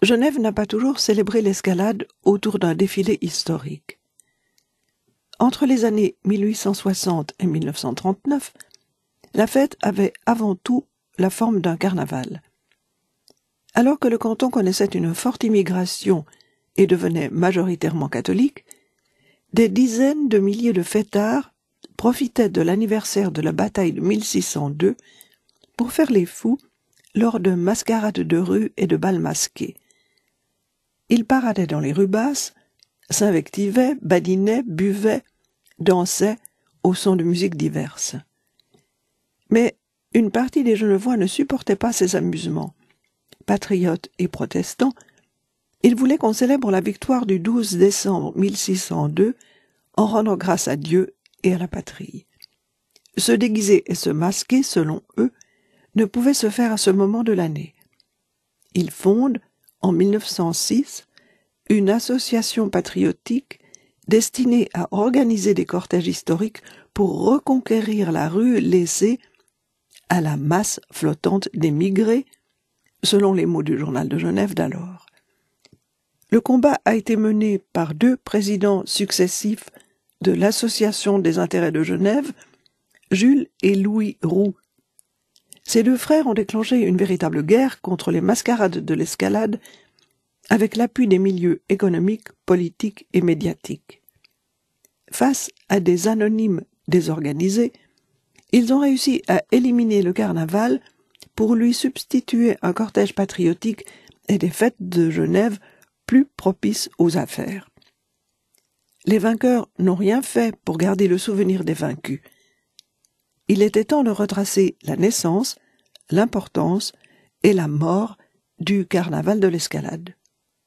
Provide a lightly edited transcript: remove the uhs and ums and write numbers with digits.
Genève n'a pas toujours célébré l'escalade autour d'un défilé historique. Entre les années 1860 et 1939, la fête avait avant tout la forme d'un carnaval. Alors que le canton connaissait une forte immigration et devenait majoritairement catholique, des dizaines de milliers de fêtards profitaient de l'anniversaire de la bataille de 1602 pour faire les fous lors de mascarades de rue et de bals masqués. Ils paradaient dans les rues basses, s'invectivaient, badinaient, buvaient, dansaient au son de musiques diverses. Mais une partie des Genevois ne supportait pas ces amusements. Patriotes et protestants, ils voulaient qu'on célèbre la victoire du 12 décembre 1602 en rendant grâce à Dieu et à la patrie. Se déguiser et se masquer, selon eux, ne pouvait se faire à ce moment de l'année. Ils fondent, en 1906, une association patriotique destinée à organiser des cortèges historiques pour reconquérir la rue laissée à la masse flottante des migrés, selon les mots du journal de Genève d'alors. Le combat a été mené par 2 présidents successifs de l'Association des intérêts de Genève, Jules et Louis Roux. Ces 2 frères ont déclenché une véritable guerre contre les mascarades de l'escalade avec l'appui des milieux économiques, politiques et médiatiques. Face à des anonymes désorganisés, ils ont réussi à éliminer le carnaval pour lui substituer un cortège patriotique et des fêtes de Genève plus propices aux affaires. Les vainqueurs n'ont rien fait pour garder le souvenir des vaincus. Il était temps de retracer la naissance, l'importance et la mort du carnaval de l'escalade.